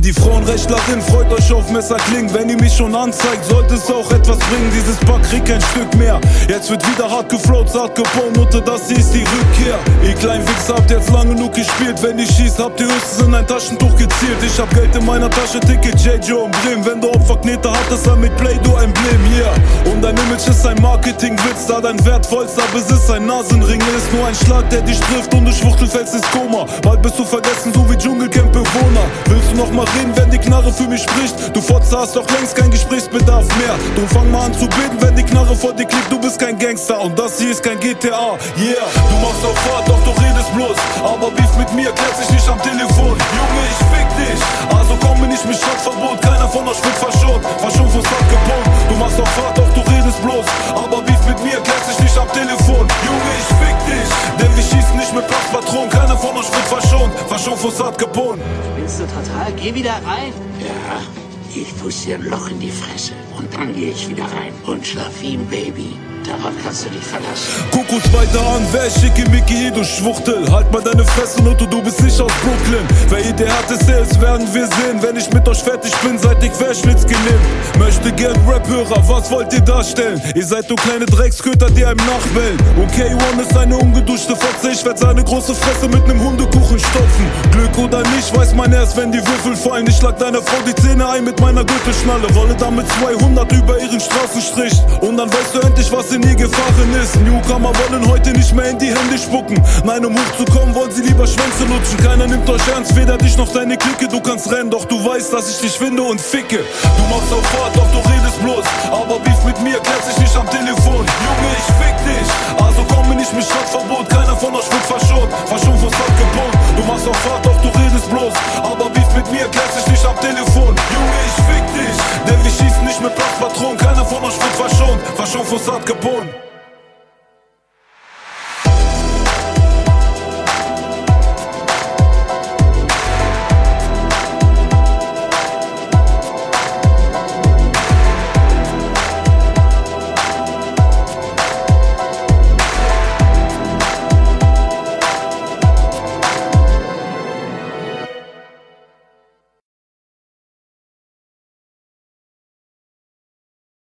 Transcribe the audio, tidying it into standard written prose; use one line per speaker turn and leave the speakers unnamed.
Die Frauenrechtlerin freut euch auf Messerklingen. Wenn ihr mich schon anzeigt, sollte es auch etwas bringen. Dieses Pack kriegt kein Stück mehr. Jetzt wird wieder hart geflowt, sagt Capone, Mutter, das hier ist die Rückkehr. Ihr kleinen Wichser habt jetzt lang genug gespielt. Wenn ihr schießt, habt ihr höchstens in ein Taschentuch gezielt. Ich hab Geld in meiner Tasche, Ticket, J.Joe und Bremen. Wenn du Opferknete hattest, dann mit Play-Doh-Emblem, yeah. Und dein Image ist ein Marketingwitz, da dein wertvollster Besitz ein Nasenring ist. Nur ein Schlag, der dich trifft und du schwuchtelfällst ins Koma. Bald bist du vergessen, so wie Dschungelcamp-Bewohner. Willst du noch mal reden, wenn die Knarre für mich spricht? Du Fotze hast doch längst kein Gesprächsbedarf mehr. Du fang mal an zu beten, wenn die Knarre vor dir klebt. Du bist kein Gangster und das hier ist kein GTA, yeah. Du machst auf Fahrt, doch du redest bloß. Aber Beef mit mir klärt sich nicht am Telefon. Junge, ich fick dich, also komm mir nicht mit Stadtverbot. Keiner von euch wird verschont, Verschumpfung hat Capone. Du machst auf Fahrt, doch du redest bloß. Aber Beef mit mir klärt sich nicht am Telefon. Junge, ich fick dich, denn wir schießen nicht mit Platzpatronen. Keiner von euch wird verschont, Verschumpfung hat Capone.
Spinnst du total? Geh wieder rein.
Ja, ich puste dir ein Loch in die Fresse und dann gehe ich wieder rein und schlaf wie ein Baby. Darauf kannst du dich verlassen.
Guck uns weiter an, wer ist Schickimicki, du Schwuchtel. Halt mal deine Fresse, Noto, du bist nicht aus Brooklyn. Wer hier der Härteste ist, werden wir sehen. Wenn ich mit euch fertig bin, seid ihr Querschnitts gelähmt. Möchte gern Rap-Hörer, was wollt ihr darstellen? Ihr seid nur kleine Drecksköter, die einem nachbellen. Okay, One ist eine ungeduschte Fotze. Ich werd seine große Fresse mit nem Hundekuchen stopfen. Glück oder nicht, weiß man erst, wenn die Würfel fallen. Ich schlag deiner Frau die Zähne ein mit meiner Gürtelschnalle. Rolle damit 200 über ihren Straßenstrich. Und dann weißt du endlich, was in ihr gefahren ist. Newcomer wollen heute nicht mehr in die Hände spucken. Nein, um hochzukommen, wollen sie lieber Schwänze lutschen. Keiner nimmt euch ernst, weder dich noch deine Clique. Du kannst rennen, doch du weißt, dass ich dich finde und ficke. Du machst auf Fahrt, doch du redest bloß. Aber Beef mit mir klärt sich nicht am Telefon. Junge, ich fick dich, also komm mir nicht mit Stadtverbot. Keiner von euch wird verschont, Verschumpfung hat Capone. Du machst auf Fahrt, doch du redest bloß. Aber Beef mit mir klärt sich nicht am Telefon. Junge, ich fick dich, denn wir schießen nicht mit Platzpatronen. Keiner von euch wird verschont, Verschumpfung hat Capone.